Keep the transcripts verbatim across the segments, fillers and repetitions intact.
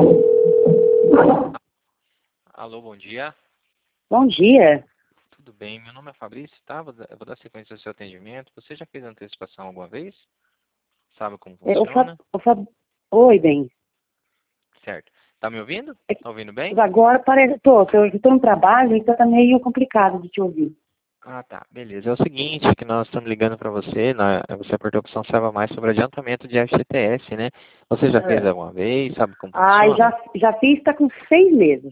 Alô, bom dia. Bom dia. Tudo bem? Meu nome é Fabrício, tá? Vou dar, eu vou dar sequência ao seu atendimento. Você já fez antecipação alguma vez? Sabe como É, o Fab, funciona? o Fab... Oi, bem. Certo. Tá me ouvindo? É Tá ouvindo bem? que agora parece. Tô, eu estou no trabalho, então tá meio complicado de te ouvir. Ah, tá. Beleza. É o seguinte, que nós estamos ligando para você, na, você apertou a opção Saiba Mais sobre adiantamento de F G T S, né? Você já fez É. alguma vez? Sabe como Ah, funciona? já, já fiz, tá com seis meses.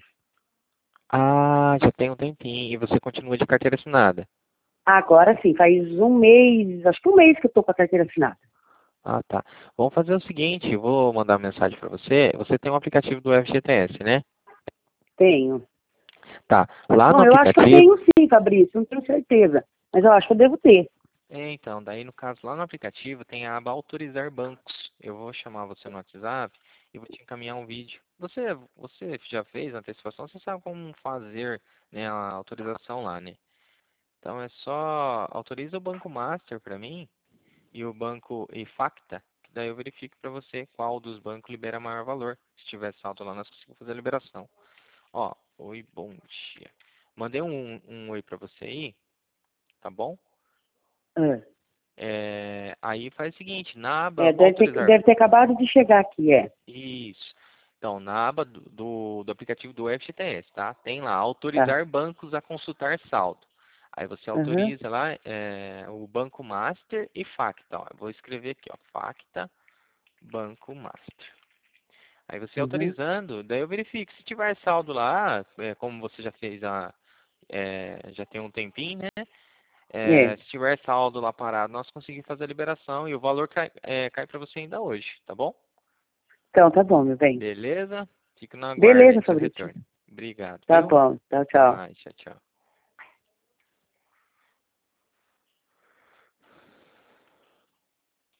Ah, já tem um tempinho. E você continua de carteira assinada? Agora sim, faz um mês, acho que um mês que eu tô com a carteira assinada. Ah, tá. Vamos fazer o seguinte, eu vou mandar uma mensagem para você. Você tem um aplicativo do F G T S, né? Tenho. Tá. Lá no Bom, eu acho que eu aplicativo. tenho sim, Fabrício, não tenho certeza. Mas eu acho que eu devo ter. É, então, daí no caso lá no aplicativo tem a aba autorizar bancos. Eu vou chamar você no WhatsApp e vou te encaminhar um vídeo. Você, você já fez a antecipação, você sabe como fazer, né, a autorização lá, né? Então é só autoriza o Banco Master para mim e o banco eFacta, que daí eu verifico para você qual dos bancos libera maior valor. Se tiver saldo lá, nós conseguimos fazer a liberação. Ó, oi, bom dia. Mandei um, um oi para você aí, tá bom? É, É, aí faz o seguinte, na É, aba deve ter, autorizar, deve ter acabado de chegar aqui, é. isso. Então, na aba do, do, do aplicativo do F G T S, tá? Tem lá, Tá. autorizar bancos a consultar saldo. Aí você Aham. autoriza lá é, o Banco Master e Facta. Ó. Eu vou escrever aqui, ó, Facta, Banco Master. Aí você Uhum. autorizando, daí eu verifico. Se tiver saldo lá, é, como você já fez a, é, já tem um tempinho, né? É, É. se tiver saldo lá parado, nós conseguimos fazer a liberação e o valor cai, é, cai para você ainda hoje, tá bom? Então, tá bom, meu bem. Beleza? Fico na guarda aí Beleza, do seu Fabrício. retorno. Obrigado, Tá viu? bom. Tchau, Até tchau. mais. Tchau, tchau.